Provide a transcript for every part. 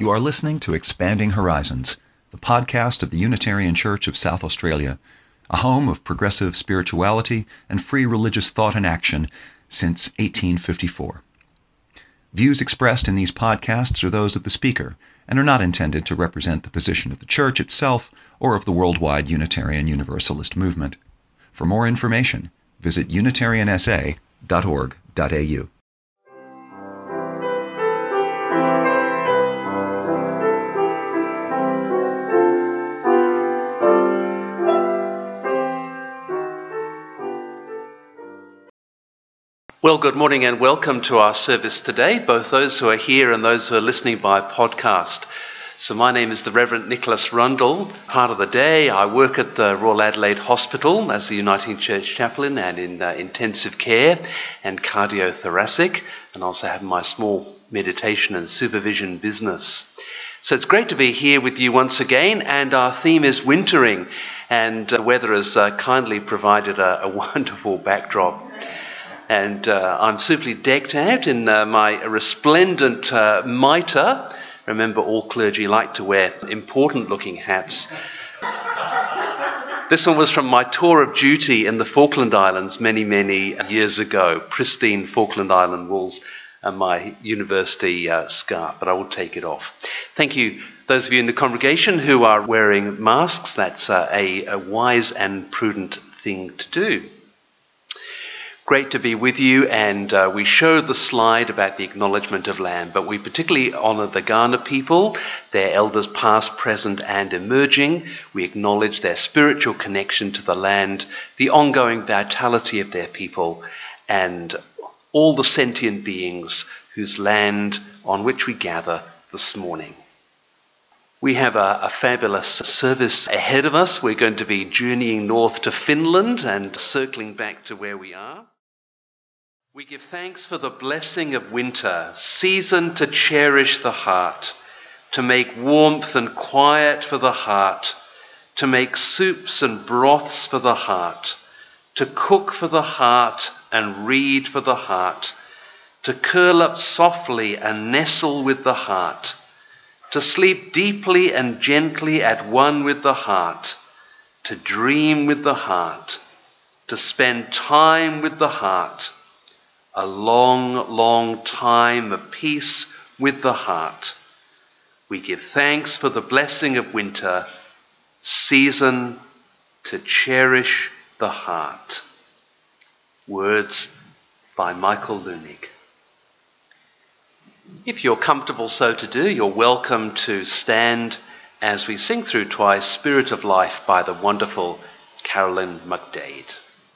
You are listening to Expanding Horizons, the podcast of the Unitarian Church of South Australia, a home of progressive spirituality and free religious thought and action since 1854. Views expressed in these podcasts are those of the speaker and are not intended to represent the position of the Church itself or of the worldwide Unitarian Universalist movement. For more information, visit unitariansa.org.au. Well, good morning and welcome to our service today, both those who are here and those who are listening by podcast. So my name is the Reverend Nicholas Rundle. Part of the day I work at the Royal Adelaide Hospital as the Uniting Church Chaplain and in intensive care and cardiothoracic, and also have my small meditation and supervision business. So it's great to be here with you once again, and our theme is wintering, and the weather has kindly provided a wonderful backdrop. And I'm simply decked out in my resplendent mitre. Remember, all clergy like to wear important-looking hats. This one was from my tour of duty in the Falkland Islands many years ago. Pristine Falkland Island wools and my university scarf, but I will take it off. Thank you, those of you in the congregation who are wearing masks. That's a wise and prudent thing to do. Great to be with you, and we showed the slide about the acknowledgement of land, but we particularly honour the Kaurna people, their elders past, present and emerging. We acknowledge their spiritual connection to the land, the ongoing vitality of their people, and all the sentient beings whose land on which we gather this morning. We have a fabulous service ahead of us. We're going to be journeying north to Finland and circling back to where we are. We give thanks for the blessing of winter, season to cherish the heart, to make warmth and quiet for the heart, to make soups and broths for the heart, to cook for the heart and read for the heart, to curl up softly and nestle with the heart, to sleep deeply and gently at one with the heart, to dream with the heart, to spend time with the heart, a long time of peace with the heart. We give thanks for the blessing of winter, season to cherish the heart. Words by Michael Lunig. If you're comfortable so to do, you're welcome to stand as we sing through twice Spirit of Life by the wonderful Carolyn McDade.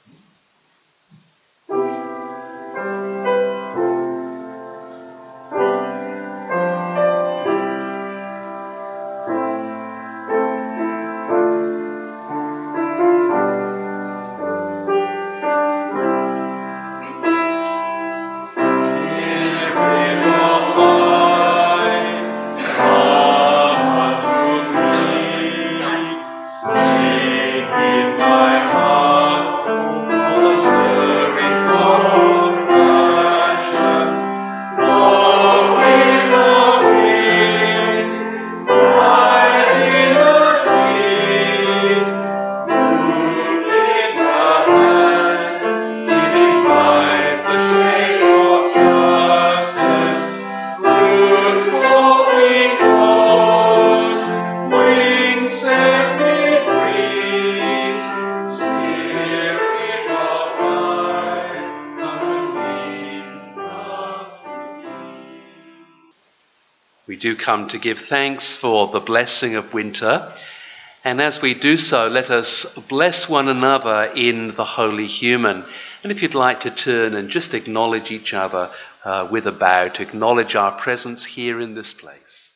We do come to give thanks for the blessing of winter, and as we do so, let us bless one another in the Holy Human. And if you'd like to turn and just acknowledge each other with a bow, to acknowledge our presence here in this place.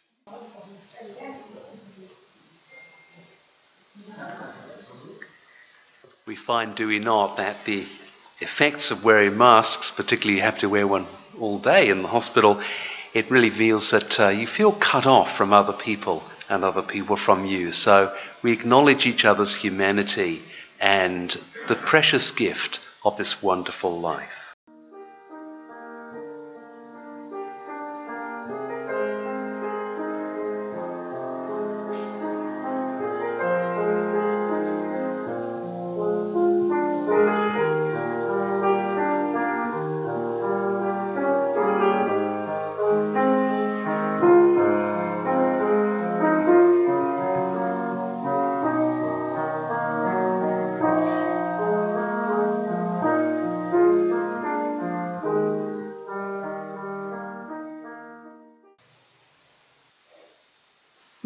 We find, do we not, that the effects of wearing masks, particularly you have to wear one all day in the hospital, it really feels that you feel cut off from other people and other people from you. So we acknowledge each other's humanity and the precious gift of this wonderful life.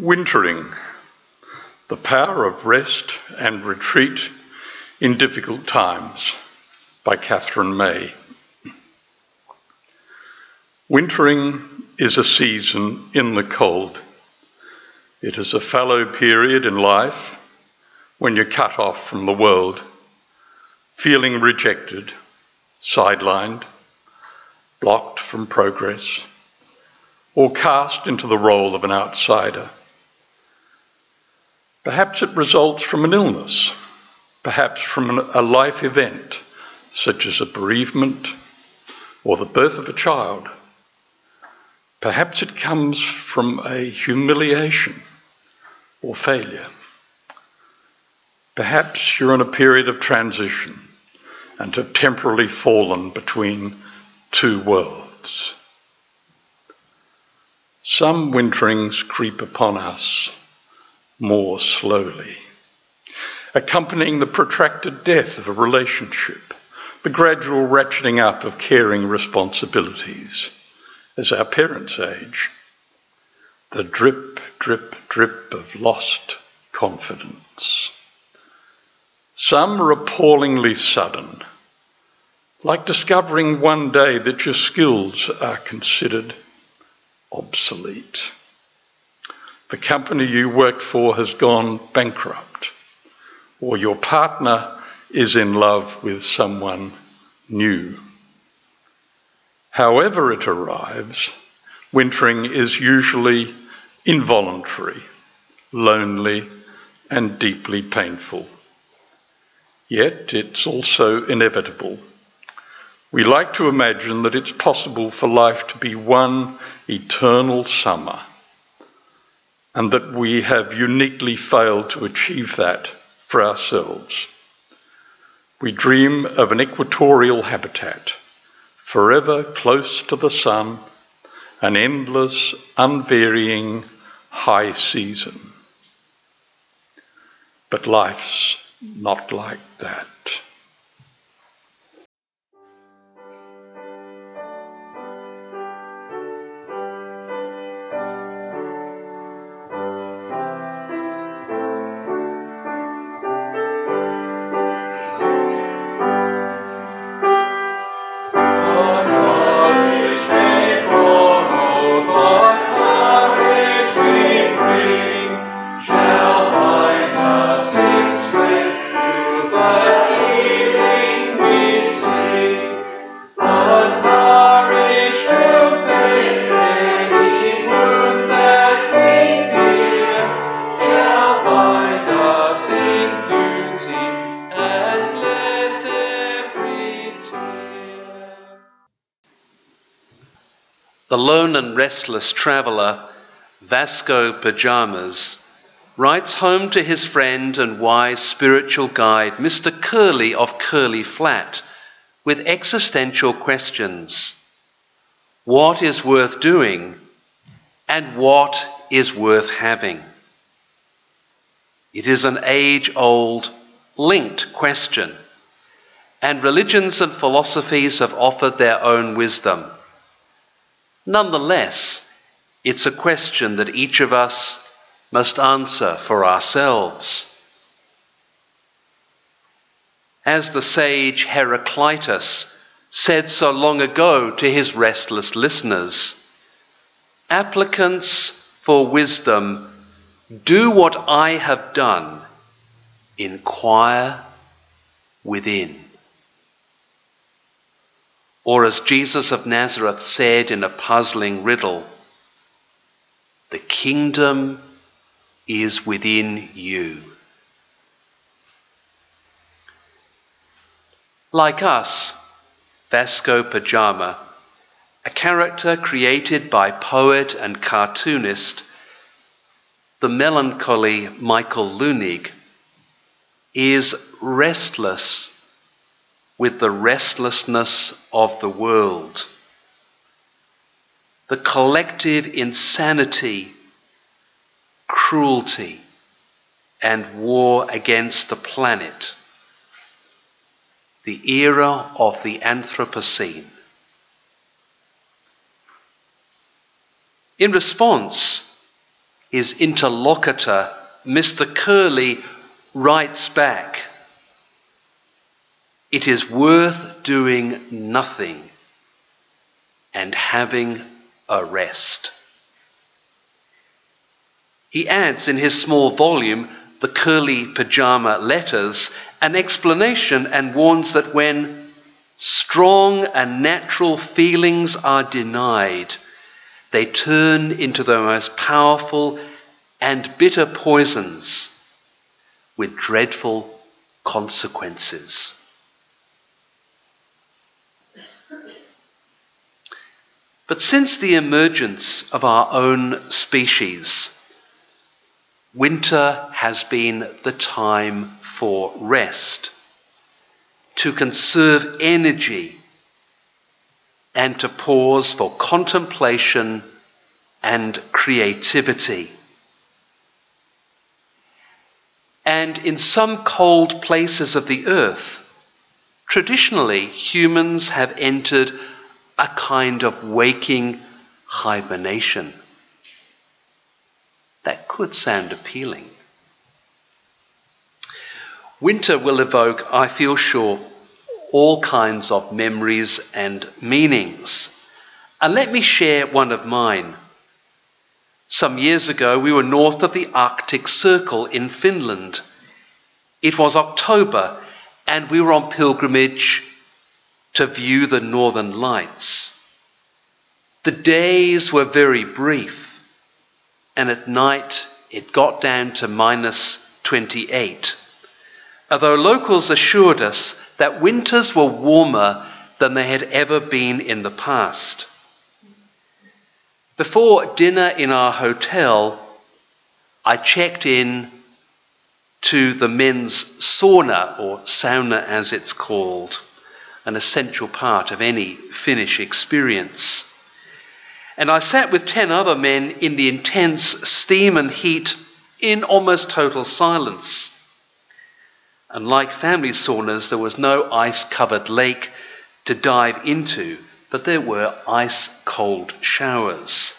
Wintering, the Power of Rest and Retreat in Difficult Times by Catherine May. Wintering is a season in the cold. It is a fallow period in life when you're cut off from the world, feeling rejected, sidelined, blocked from progress, or cast into the role of an outsider. Perhaps it results from an illness, perhaps from a life event, such as a bereavement or the birth of a child. Perhaps it comes from a humiliation or failure. Perhaps you're in a period of transition and have temporarily fallen between two worlds. Some winterings creep upon us more slowly, accompanying the protracted death of a relationship, the gradual ratcheting up of caring responsibilities as our parents age, the drip, drip, drip of lost confidence. Some are appallingly sudden, like discovering one day that your skills are considered obsolete. The company you worked for has gone bankrupt, or your partner is in love with someone new. However it arrives, wintering is usually involuntary, lonely, and deeply painful. Yet it's also inevitable. We like to imagine that it's possible for life to be one eternal summer, and that we have uniquely failed to achieve that for ourselves. We dream of an equatorial habitat, forever close to the sun, an endless, unvarying high season. But life's not like that. The lone and restless traveller, Vasco Pajamas, writes home to his friend and wise spiritual guide, Mr. Curly of Curly Flat, with existential questions. What is worth doing, and what is worth having? It is an age-old, linked question, and religions and philosophies have offered their own wisdom. Nonetheless, it's a question that each of us must answer for ourselves. As the sage Heraclitus said so long ago to his restless listeners, applicants for wisdom, do what I have done, inquire within. Or as Jesus of Nazareth said in a puzzling riddle, the kingdom is within you. Like us, Vasco Pajama, a character created by poet and cartoonist, the melancholy Michael Leunig, is restless with the restlessness of the world. The collective insanity, cruelty, and war against the planet. The era of the Anthropocene. In response, his interlocutor, Mr. Curley, writes back, "It is worth doing nothing and having a rest." He adds in his small volume, The Curly Pajama Letters, an explanation and warns that when strong and natural feelings are denied, they turn into the most powerful and bitter poisons with dreadful consequences. But since the emergence of our own species, winter has been the time for rest, to conserve energy, and to pause for contemplation and creativity. And in some cold places of the earth, traditionally humans have entered a kind of waking hibernation. That could sound appealing. Winter will evoke, I feel sure, all kinds of memories and meanings. And let me share one of mine. Some years ago, we were north of the Arctic Circle in Finland. It was October, and we were on pilgrimage to view the northern lights. The days were very brief, and at night it got down to -28. Although locals assured us that winters were warmer than they had ever been in the past. Before dinner in our hotel, I checked in to the men's sauna, or sauna as it's called, an essential part of any Finnish experience. And I sat with 10 other men in the intense steam and heat in almost total silence. Unlike family saunas, there was no ice-covered lake to dive into, but there were ice-cold showers.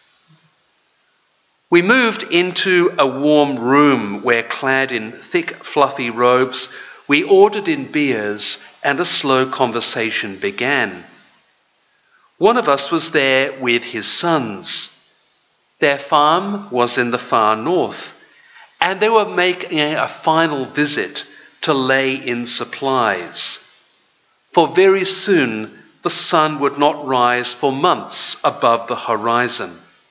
We moved into a warm room where, clad in thick, fluffy robes, we ordered in beers and a slow conversation began. One of us was there with his sons. Their farm was in the far north, and they were making a final visit to lay in supplies. For very soon, the sun would not rise for months above the horizon.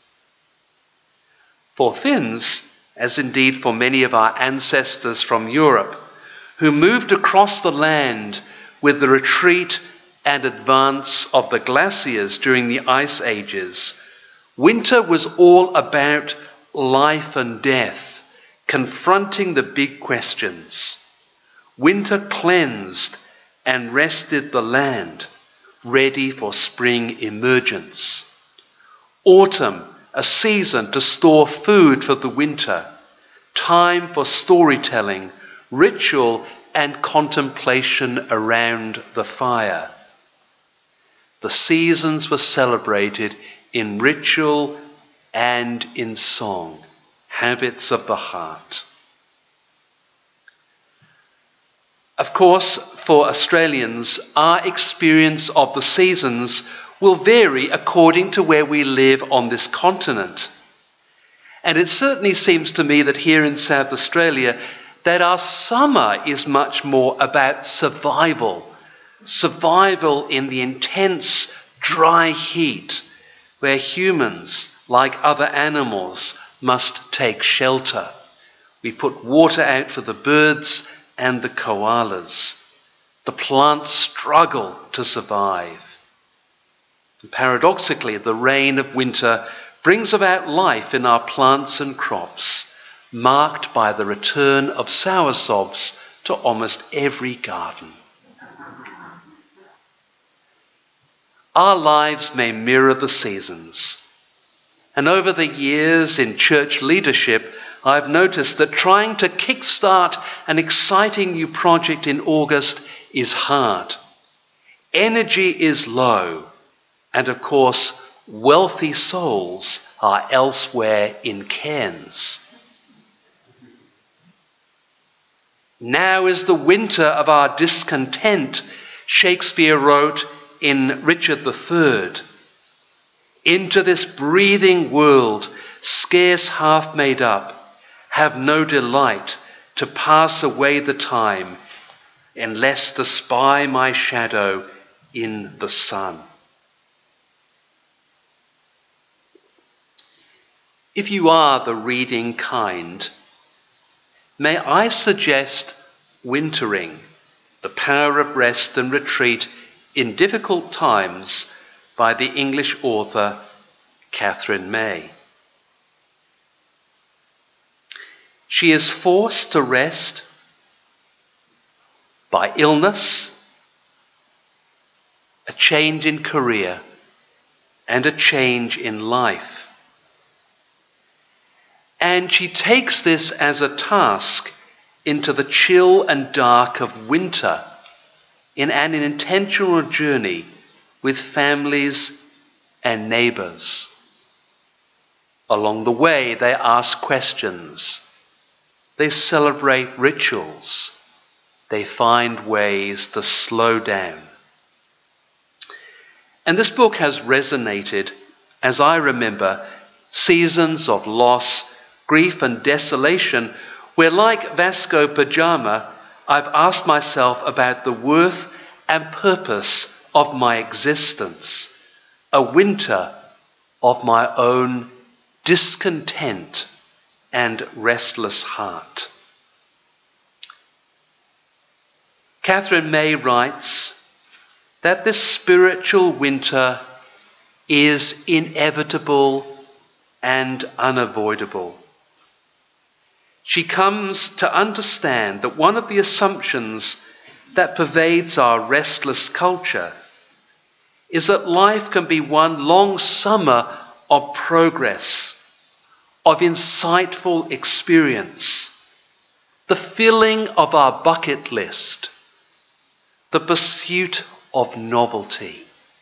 For Finns, as indeed for many of our ancestors from Europe, who moved across the land with the retreat and advance of the glaciers during the ice ages, winter was all about life and death, confronting the big questions. Winter cleansed and rested the land, ready for spring emergence. Autumn, a season to store food for the winter, time for storytelling, ritual and contemplation around the fire. The seasons were celebrated in ritual and in song, habits of the heart. Of course, for Australians, our experience of the seasons will vary according to where we live on this continent. And it certainly seems to me that here in South Australia, that our summer is much more about survival. Survival in the intense, dry heat, where humans, like other animals, must take shelter. We put water out for the birds and the koalas. The plants struggle to survive. And paradoxically, the rain of winter brings about life in our plants and crops, marked by the return of soursopes to almost every garden. Our lives may mirror the seasons. And over the years in church leadership, I've noticed that trying to kickstart an exciting new project in August is hard. Energy is low, and of course, wealthy souls are elsewhere in cairns. Now is the winter of our discontent, Shakespeare wrote in Richard III. Into this breathing world, scarce half made up, have no delight to pass away the time, unless to spy my shadow in the sun. If you are the reading kind, may I suggest Wintering, The Power of Rest and Retreat in Difficult Times by the English author Catherine May. She is forced to rest by illness, a change in career, and a change in life. And she takes this as a task into the chill and dark of winter in an intentional journey with families and neighbours. Along the way, they ask questions, they celebrate rituals, they find ways to slow down. And this book has resonated, as I remember, seasons of loss, grief and desolation, where like Vasco Pajama, I've asked myself about the worth and purpose of my existence, a winter of my own discontent and restless heart. Catherine May writes that this spiritual winter is inevitable and unavoidable. She comes to understand that one of the assumptions that pervades our restless culture is that life can be one long summer of progress, of insightful experience, the filling of our bucket list, the pursuit of novelty.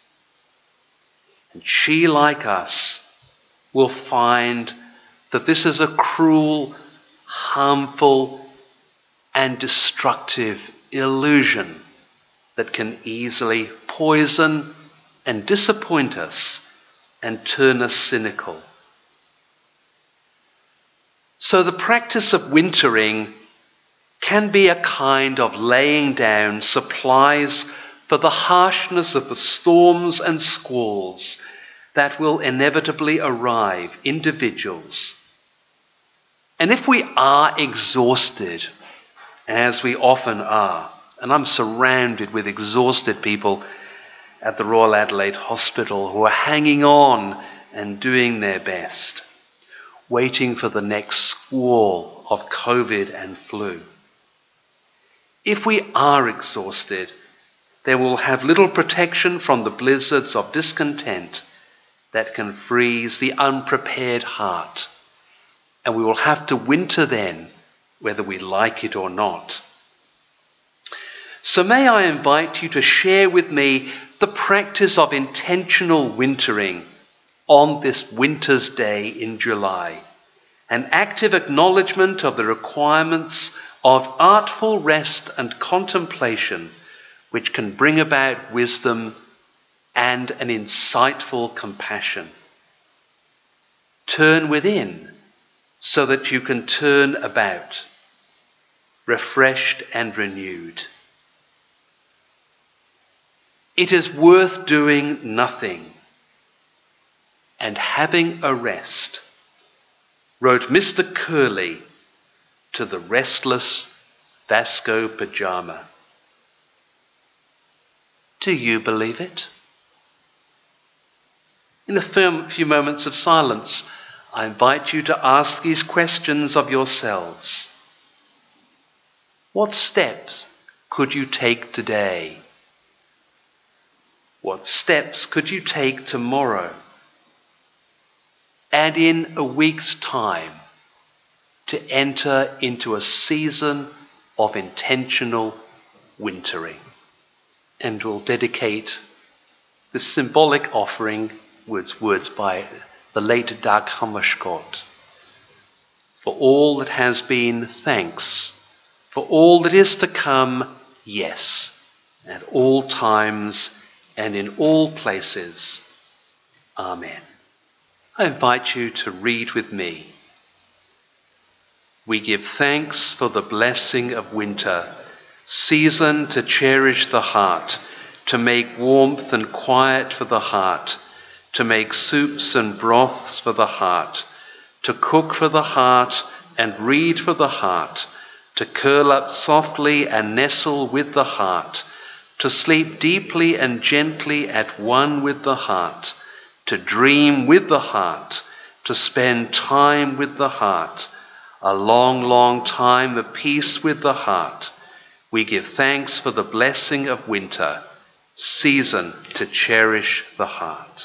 And she, like us, will find that this is a cruel, harmful, and destructive illusion that can easily poison and disappoint us and turn us cynical. So the practice of wintering can be a kind of laying down supplies for the harshness of the storms and squalls that will inevitably arrive, individuals. And if we are exhausted, as we often are, and I'm surrounded with exhausted people at the Royal Adelaide Hospital who are hanging on and doing their best, waiting for the next squall of COVID and flu. If we are exhausted, then we'll have little protection from the blizzards of discontent that can freeze the unprepared heart. And we will have to winter then, whether we like it or not. So may I invite you to share with me the practice of intentional wintering on this winter's day in July, an active acknowledgement of the requirements of artful rest and contemplation, which can bring about wisdom and an insightful compassion. Turn within so that you can turn about, refreshed and renewed. It is worth doing nothing and having a rest, wrote Mr. Curley to the restless Vasco Pajama. Do you believe it? In a few moments of silence, I invite you to ask these questions of yourselves. What steps could you take today? What steps could you take tomorrow? And in a week's time, to enter into a season of intentional wintering. And we'll dedicate this symbolic offering words by the late Dag Hammarskjöld. For all that has been, thanks. For all that is to come, yes. At all times and in all places. Amen. I invite you to read with me. We give thanks for the blessing of winter, season to cherish the heart, to make warmth and quiet for the heart, to make soups and broths for the heart, to cook for the heart and read for the heart, to curl up softly and nestle with the heart, to sleep deeply and gently at one with the heart, to dream with the heart, to spend time with the heart, a long, long time of peace with the heart. We give thanks for the blessing of winter, season to cherish the heart.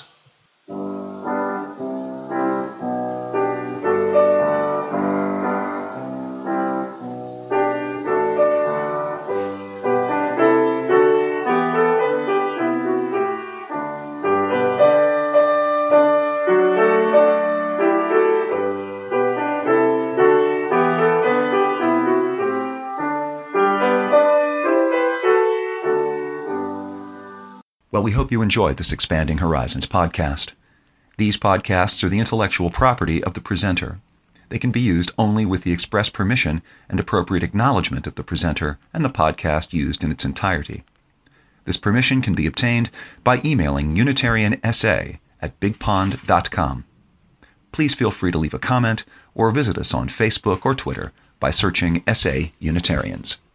Well, we hope you enjoyed this Expanding Horizons podcast. These podcasts are the intellectual property of the presenter. They can be used only with the express permission and appropriate acknowledgement of the presenter and the podcast used in its entirety. This permission can be obtained by emailing unitariansa@bigpond.com. Please feel free to leave a comment or visit us on Facebook or Twitter by searching SA Unitarians.